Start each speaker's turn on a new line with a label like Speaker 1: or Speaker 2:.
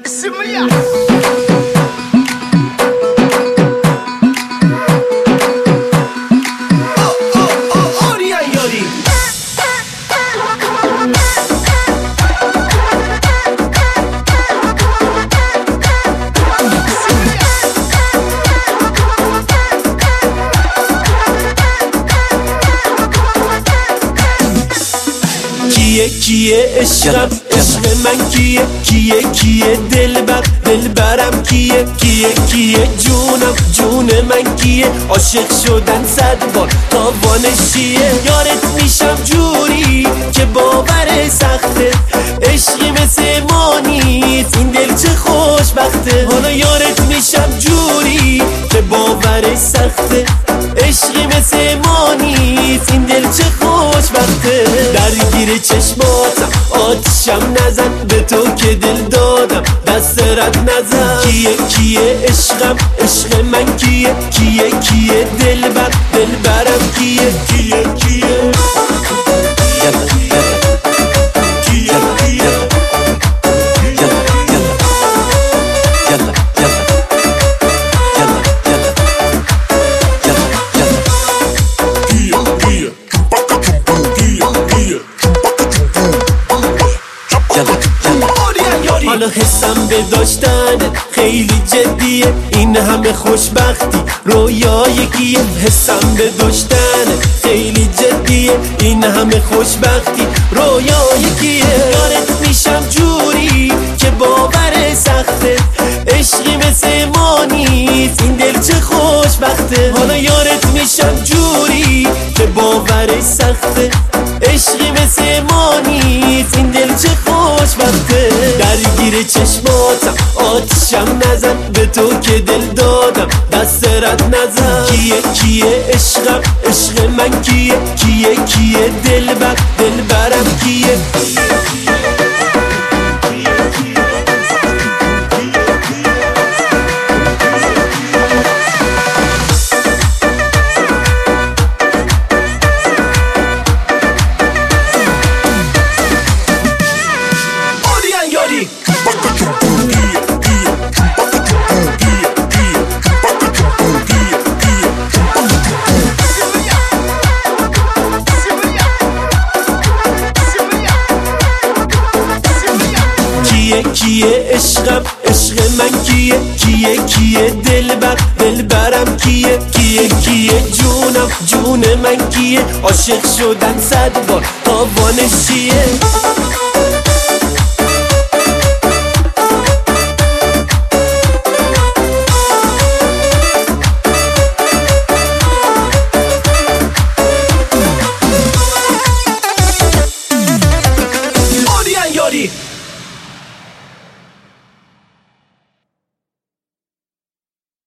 Speaker 1: کیه عشقم عشق من کیه دلبرم کیه جون من کیه عاشق شدن 100 بار تاوانشیه یارت میشم جوری که باور سخته عشقی مثل ما نیست این دل چه خوشبخته حالا یارت میشم جوری که باور سخته عشقی مثل ما نیست این دل چه خوشبخته درگیر چشماتم آتشم نزن به تو که دل دادم دست رد نزن کیه عشقم عشق من کیه دلبرم کیه حالا حسم به داشتن خیلی جدیه این همه خوشبختی رویای کیه حسم به داشتن خیلی جدیه این همه خوشبختی رویای کیه یارت میشم جوری که باور سخته عشقی مثل ما نیست این دل چه خوشبخته حالا یارت میشم جوری که باور سخته عشقی مثل ما نیست این دل چه خوشبخته درگیر چشماتم آتشم نزن به تو که دل دادم دست رد نزن کیه عشقم عشق من کیه دلبرم کیه کیه عشقم عشق من کیه دلبرم کیه جون من کیه عاشق شدن 100 بار تاوانشیه